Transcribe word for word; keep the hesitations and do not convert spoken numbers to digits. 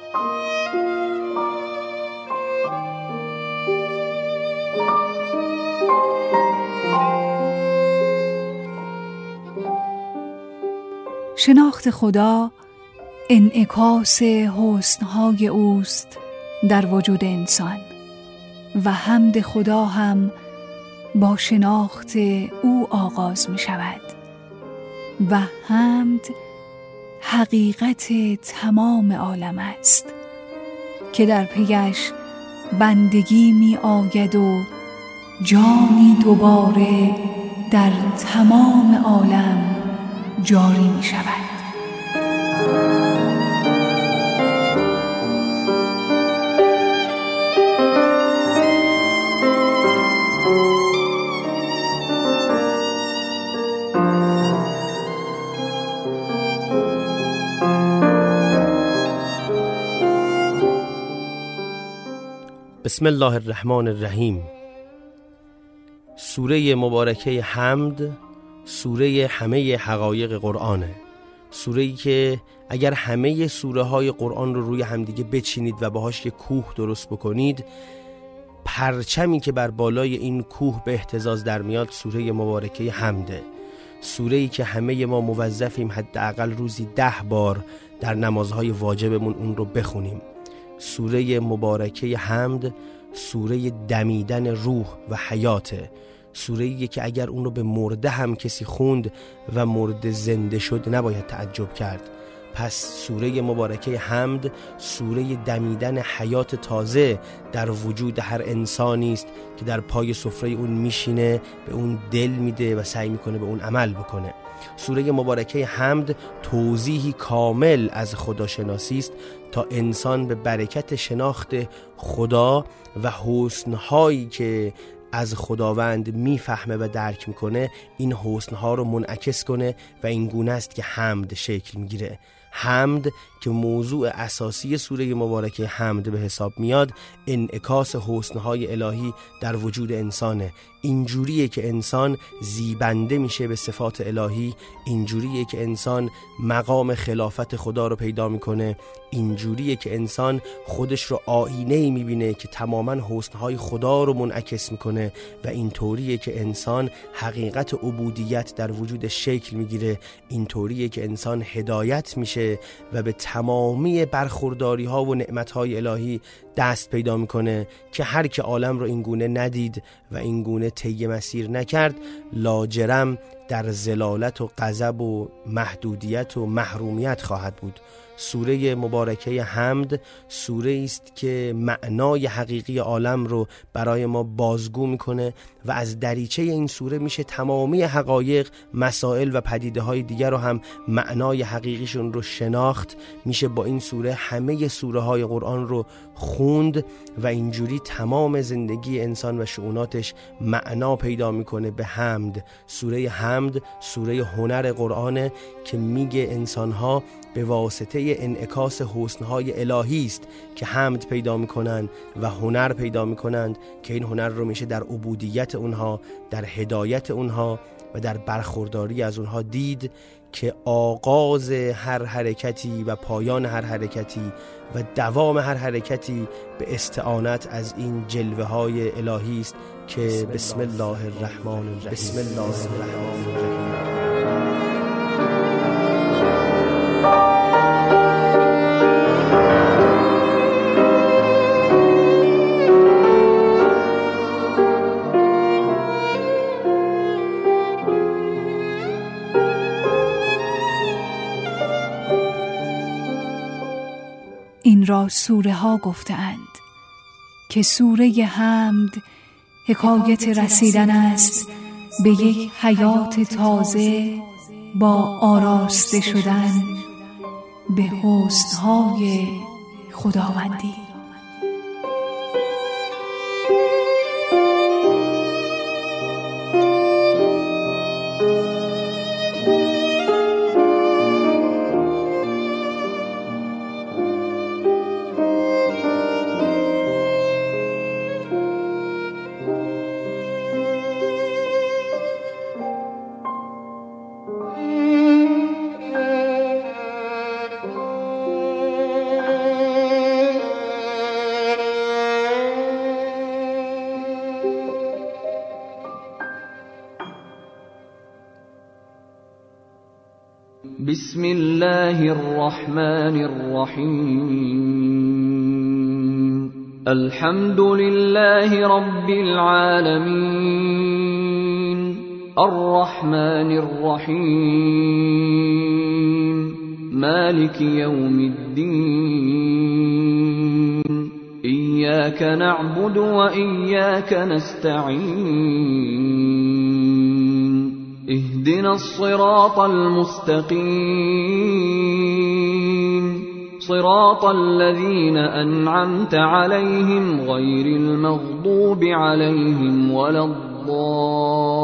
شناخت خدا انعکاس حسن‌های اوست در وجود انسان و حمد خدا هم با شناخت او آغاز می شود و حمد حقیقت تمام عالم است که در پیش بندگی می آید و جانی دوباره در تمام عالم جاری می شود. بسم الله الرحمن الرحیم. سوره مبارکه حمد سوره همه حقایق قرآنه. سوره‌ای که اگر همه سوره های قرآن رو روی همدیگه بچینید و باهاش یک کوه درست بکنید، پرچمی که بر بالای این کوه به اهتزاز در میاد سوره مبارکه حمده. سوره‌ای که همه ما موظفیم حداقل روزی ده بار در نمازهای واجبمون اون رو بخونیم. سوره مبارکه حمد سوره دمیدن روح و حیاته. سوره‌ای که اگر اون رو به مرده هم کسی خوند و مرده زنده شد نباید تعجب کرد. پس سوره مبارکه حمد سوره دمیدن حیات تازه در وجود هر انسانی است که در پای سفره اون میشینه، به اون دل میده و سعی میکنه به اون عمل بکنه. سوره مبارکه حمد توضیحی کامل از خداشناسی است تا انسان به برکت شناخت خدا و حسنهایی که از خداوند میفهمه و درک میکنه این حسنها رو منعکس کنه و این گونه است که حمد شکل میگیره. حمد که موضوع اساسی سوره مبارکه حمد به حساب میاد، انعکاس حسنهای الهی در وجود انسانه. اینجوریه که انسان زیبنده میشه به صفات الهی، اینجوریه که انسان مقام خلافت خدا رو پیدا میکنه، اینجوریه که انسان خودش رو آینه‌ای میبینه که تماما حسنهای خدا رو منعکس میکنه و اینطوریه که انسان حقیقت عبودیت در وجود شکل میگیره. اینطوریه که انسان هدایت میشه و به تمامی برخورداری ها و نعمت های الهی دست پیدا میکنه که هر که عالم رو اینگونه ندید و اینگونه طی مسیر نکرد لاجرم در ضلالت و غضب و محدودیت و محرومیت خواهد بود. سوره مبارکه حمد سوره است که معنای حقیقی عالم رو برای ما بازگو میکنه و از دریچه این سوره میشه تمامی حقایق، مسائل و پدیده های دیگر رو هم معنای حقیقیشون رو شناخت. میشه با این سوره همه سوره های قرآن رو خوند و اینجوری تمام زندگی انسان و شؤوناتش معنا پیدا میکنه به حمد. سوره حمد سوره هنر قرآنه که میگه انسانها به واسطه انعکاس حسنهای الهی است که حمد پیدا میکنن و هنر پیدا میکنند که این هنر رو میشه در عبودیت اونها، در هدایت اونها و در برخورداری از اونها دید که آغاز هر حرکتی و پایان هر حرکتی و دوام هر حرکتی به استعانت از این جلوه های الهی است که بسم الله الرحمن الرحیم. بسم الله الرحمن الرحیم. این را سوره ها گفتند که سوره حمد حکایت رسیدن است به یک حیات تازه با آراسته شدن به حسنهای خداوندی. بسم الله الرحمن الرحيم الحمد لله رب العالمين الرحمن الرحيم مالك يوم الدين إياك نعبد وإياك نستعين اهدنا الصراط المستقيم صراط الذين أنعمت عليهم غير المغضوب عليهم ولا الضالين